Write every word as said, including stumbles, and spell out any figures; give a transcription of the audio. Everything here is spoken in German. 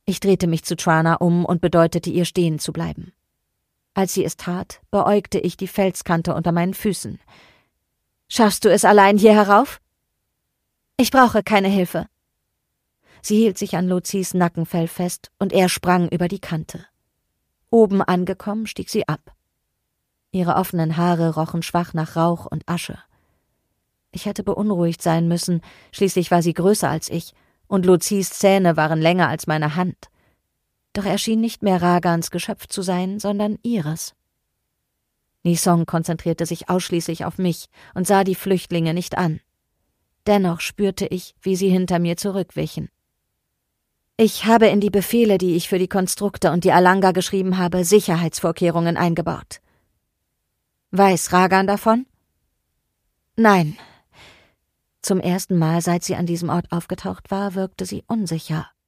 Ich drehte mich zu Trana um und bedeutete ihr, stehen zu bleiben. Als sie es tat, beäugte ich die Felskante unter meinen Füßen. »Schaffst du es allein hier herauf?« »Ich brauche keine Hilfe.« Sie hielt sich an Luzis Nackenfell fest, und er sprang über die Kante. Oben angekommen, stieg sie ab. Ihre offenen Haare rochen schwach nach Rauch und Asche. Ich hätte beunruhigt sein müssen, schließlich war sie größer als ich, und Luzis Zähne waren länger als meine Hand. Doch er schien nicht mehr Ragans Geschöpf zu sein, sondern ihres. Nisong konzentrierte sich ausschließlich auf mich und sah die Flüchtlinge nicht an. Dennoch spürte ich, wie sie hinter mir zurückwichen. Ich habe in die Befehle, die ich für die Konstrukte und die Alanga geschrieben habe, Sicherheitsvorkehrungen eingebaut. Weiß Ragan davon? Nein. Zum ersten Mal, seit sie an diesem Ort aufgetaucht war, wirkte sie unsicher.